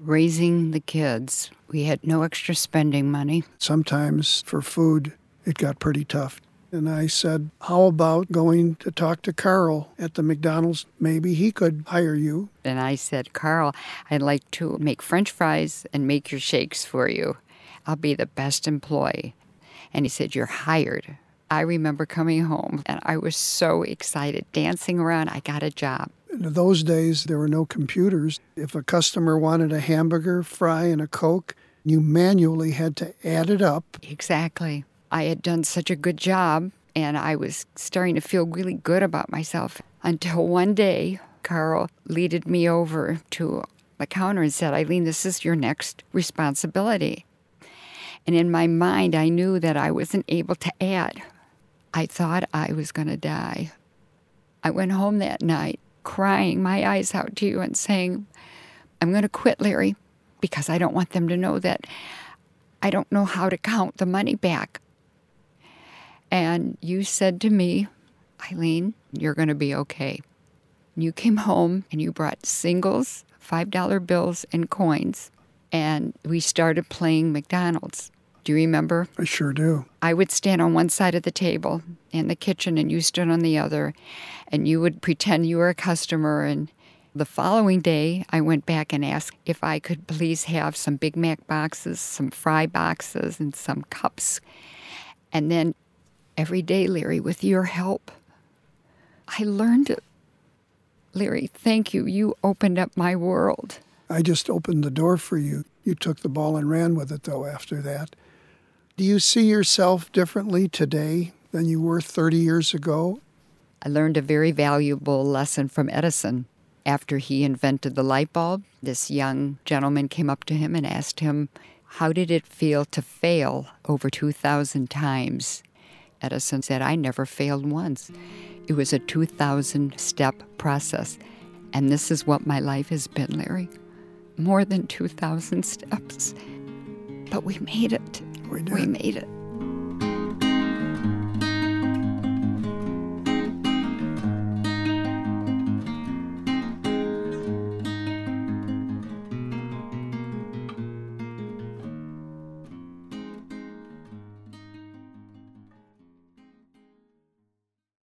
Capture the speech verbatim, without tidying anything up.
raising the kids. We had no extra spending money. Sometimes for food, it got pretty tough. And I said, how about going to talk to Carl at the McDonald's? Maybe he could hire you. And I said, Carl, I'd like to make French fries and make your shakes for you. I'll be the best employee. And he said, you're hired. I remember coming home, and I was so excited, dancing around. I got a job. In those days, there were no computers. If a customer wanted a hamburger, fry, and a Coke, you manually had to add it up. Exactly. I had done such a good job, and I was starting to feel really good about myself until one day, Carl leaded me over to the counter and said, Eileen, this is your next responsibility. And in my mind, I knew that I wasn't able to add. I thought I was going to die. I went home that night crying my eyes out to you and saying, I'm going to quit, Larry, because I don't want them to know that I don't know how to count the money back. And you said to me, Eileen, you're going to be okay. You came home and you brought singles, five dollar bills, and coins, and we started playing McDonald's. Do you remember? I sure do. I would stand on one side of the table in the kitchen, and you stood on the other, and you would pretend you were a customer. And the following day, I went back and asked if I could please have some Big Mac boxes, some fry boxes, and some cups. And then every day, Larry, with your help, I learned it. Larry, thank you. You opened up my world. I just opened the door for you. You took the ball and ran with it, though, after that. Do you see yourself differently today than you were thirty years ago? I learned a very valuable lesson from Edison. After he invented the light bulb, this young gentleman came up to him and asked him, how did it feel to fail over two thousand times? Edison said, I never failed once. It was a two thousand step process. And this is what my life has been, Larry. More than two thousand steps. But we made it. We did. We made it.